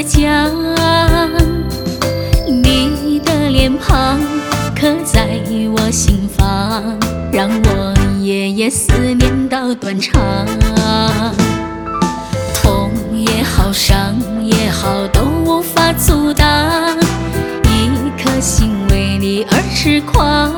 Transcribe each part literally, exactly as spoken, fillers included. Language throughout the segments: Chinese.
讲，你的脸庞刻在我心房，让我夜夜思念到断肠。痛也好，伤也好，都无法阻挡一颗心为你而痴狂。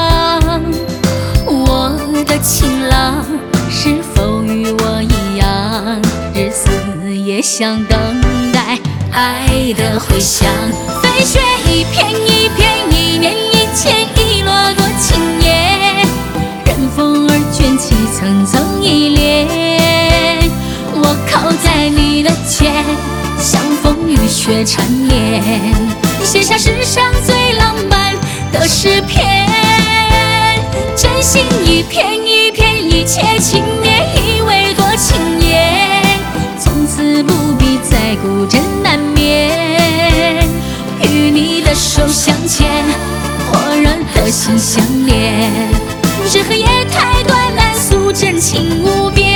我的情郎是否与我一样，日思夜想，等待爱的回响？飞雪一片一片，一年一千，一落多情叶，任风儿卷起层层依恋。我靠在你的肩，像风雨雪缠绵，写下世上最浪漫的诗篇。真心一片一片，一切情念以为多情叶，从此不必再孤枕难眠。与你的手相牵，火热的心相连，这黑夜太短，难诉真情无边。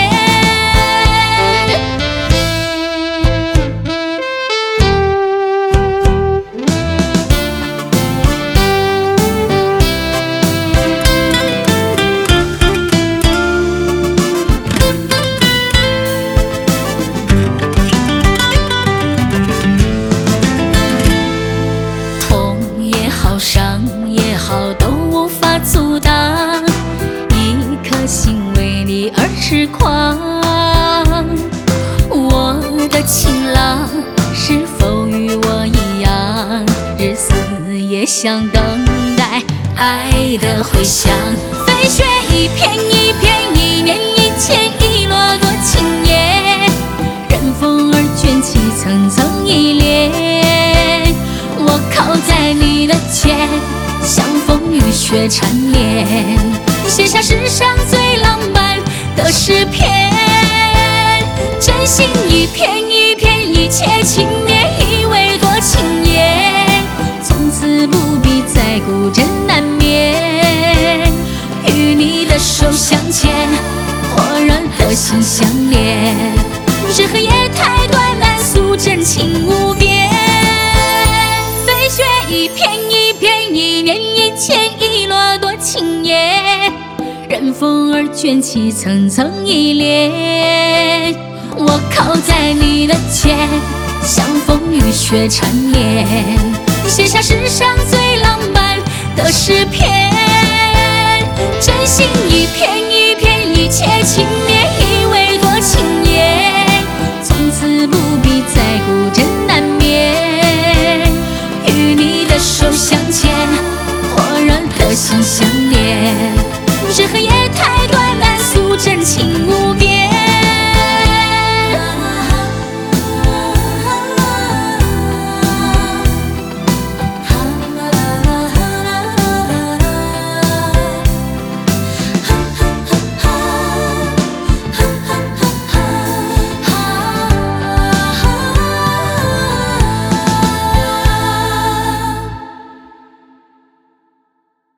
伤也好，都无法阻挡一颗心为你而痴狂。我的情郎是否与我一样，日思夜想，等待爱的回响？飞雪一片一片，一年一千，一落多情叶，任风儿卷起层层依恋。我靠在你的肩，像风雨雪缠绵，写下世上最浪漫的诗篇。真心一片一片，一切情念以为多情叶，从此不必再孤枕难眠。与你的手相牵，火热的心相连，这黑夜太短，难诉真情无边。飞雪一片一片，一年一千，一落多情叶，任风儿卷起层层依恋。我靠在你的肩，像风雨雪缠绵，写下世上最浪漫的诗篇。真心一片一片，一切情念